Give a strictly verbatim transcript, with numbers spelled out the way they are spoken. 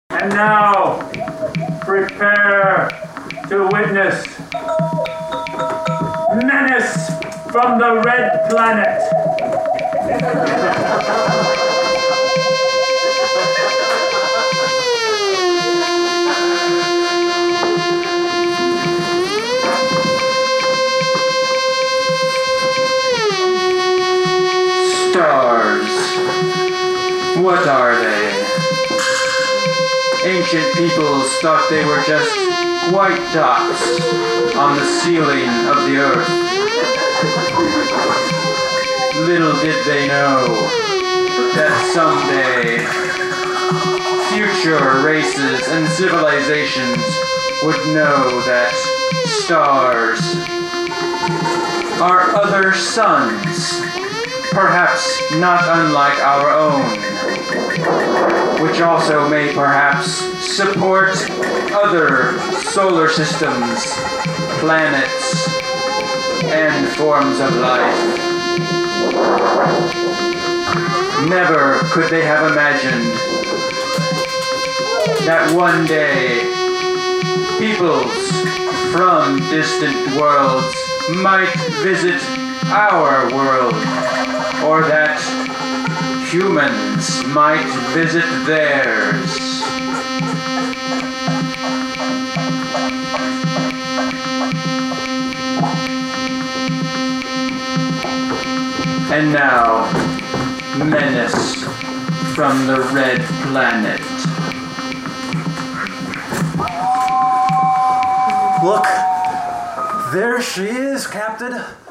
And now, prepare to witness Menace from the Red Planet. Stars. What are they? Ancient peoples thought they were just white dots on the ceiling of the earth. Little did they know that someday future races and civilizations would know that stars are other suns, perhaps not unlike our own, which also may perhaps support other solar systems, planets, and forms of life. Never could they have imagined that one day peoples from distant worlds might visit our world, or that humans might visit theirs. And now, Menace from the Red Planet. Look, there she is, Captain.